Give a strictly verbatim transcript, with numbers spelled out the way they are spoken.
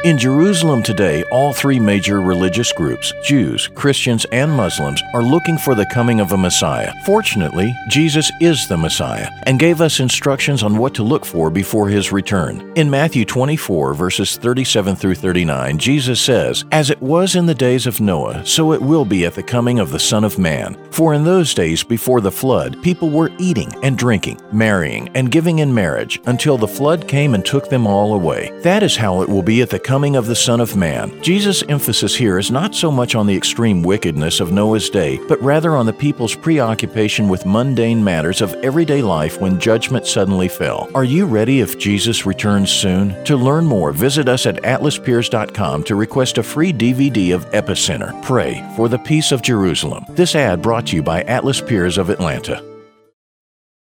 In Jerusalem today, all three major religious groups, Jews, Christians, and Muslims, are looking for the coming of a Messiah. Fortunately, Jesus is the Messiah and gave us instructions on what to look for before His return. In Matthew twenty-four, verses thirty-seven through thirty-nine, Jesus says, "As it was in the days of Noah, so it will be at the coming of the Son of Man. For in those days before the flood, people were eating and drinking, marrying and giving in marriage, until the flood came and took them all away. That is how it will be at the coming of the Son of Man." Jesus' emphasis here is not so much on the extreme wickedness of Noah's day, but rather on the people's preoccupation with mundane matters of everyday life when judgment suddenly fell. Are you ready if Jesus returns soon? To learn more, visit us at atlas piers dot com to request a free D V D of Epicenter. Pray for the peace of Jerusalem. This ad brought to you by Atlas Piers of Atlanta.